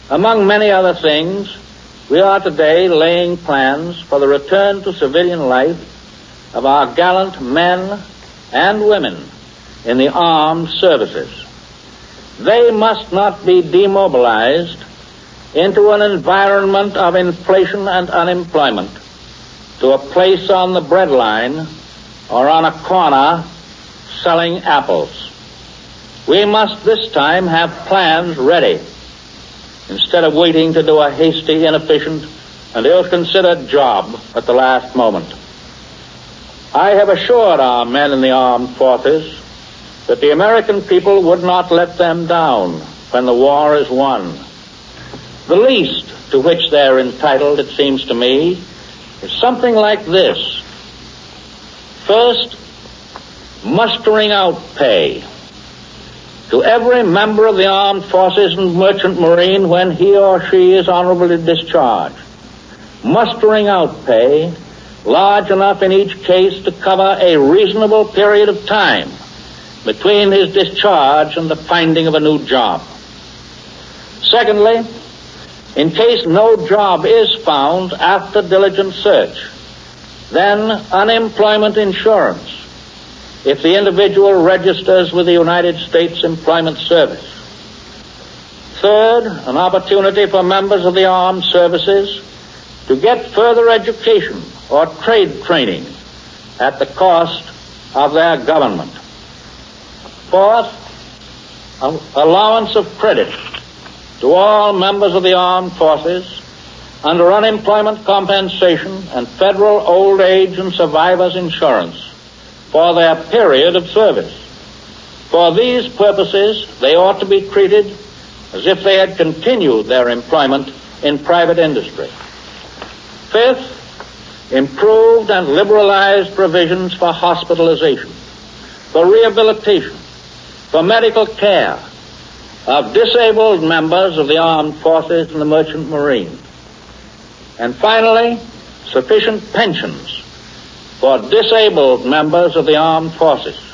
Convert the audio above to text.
Among many other things, we are today laying plans for the return to civilian life of our gallant men and women in the armed services. They must not be demobilized into an environment of inflation and unemployment, to a place on the breadline or on a corner selling apples. We must this time have plans ready, instead of waiting to do a hasty, inefficient, and ill-considered job at the last moment. I have assured our men in the armed forces that the American people would not let them down when the war is won. The least to which they're entitled, it seems to me, is something like this. First, mustering out pay to every member of the armed forces and merchant marine when he or she is honorably discharged. Mustering out pay large enough in each case to cover a reasonable period of time between his discharge and the finding of a new job. Secondly, in case no job is found after diligent search, then unemployment insurance if the individual registers with the United States Employment Service. Third, an opportunity for members of the armed services to get further education or trade training at the cost of their government. Fourth, allowance of credit to all members of the armed forces under unemployment compensation and federal old age and survivors insurance for their period of service. For these purposes, they ought to be treated as if they had continued their employment in private industry. Fifth, improved and liberalized provisions for hospitalization, for rehabilitation, for medical care of disabled members of the armed forces and the merchant marine. And finally, sufficient pensions for disabled members of the armed forces.